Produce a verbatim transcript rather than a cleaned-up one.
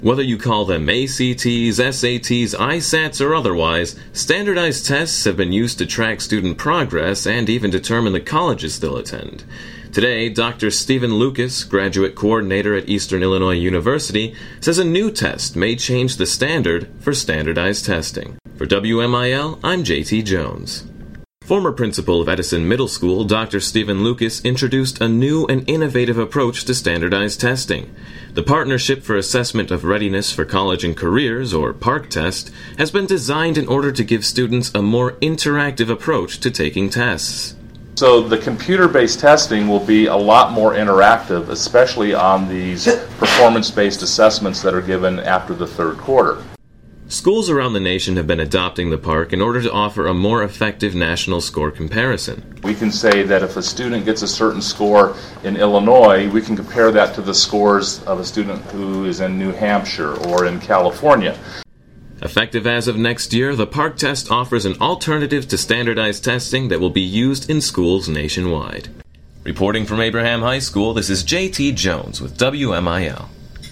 Whether you call them A C Ts, S A Ts, I SATs, or otherwise, standardized tests have been used to track student progress and even determine the colleges they'll attend. Today, Doctor Stephen Lucas, graduate coordinator at Eastern Illinois University, says a new test may change the standard for standardized testing. For W M I L, I'm J T Jones. Former principal of Edison Middle School, Doctor Stephen Lucas, introduced a new and innovative approach to standardized testing. The Partnership for Assessment of Readiness for College and Careers, or PARCC test, has been designed in order to give students a more interactive approach to taking tests. So the computer-based testing will be a lot more interactive, especially on these performance-based assessments that are given after the third quarter. Schools around the nation have been adopting the PARCC in order to offer a more effective national score comparison. We can say that if a student gets a certain score in Illinois, we can compare that to the scores of a student who is in New Hampshire or in California. Effective as of next year, the PARCC test offers an alternative to standardized testing that will be used in schools nationwide. Reporting from Abraham High School, this is J T Jones with W M I L.